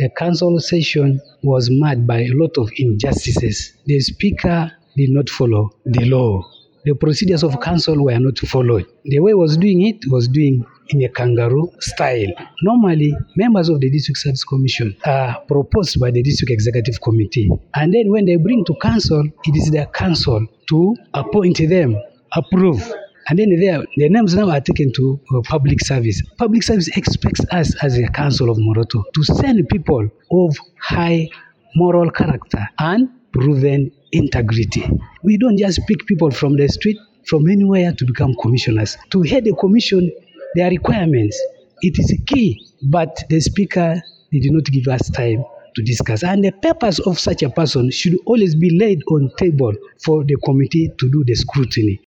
the council session was marred by a lot of injustices. The speaker did not follow the law. The procedures of council were not followed. The way he was doing in a kangaroo style. Normally, members of the District Service Commission are proposed by the District Executive Committee. And then when they bring to council, it is their council to appoint them, approve. And then their names now are taken to public service. Public service expects us as a council of Moroto to send people of high moral character and proven integrity. We don't just pick people from the street, from anywhere to become commissioners. To head a commission, there are requirements. It is key, but the speaker did not give us time to discuss. And the purpose of such a person should always be laid on table for the committee to do the scrutiny.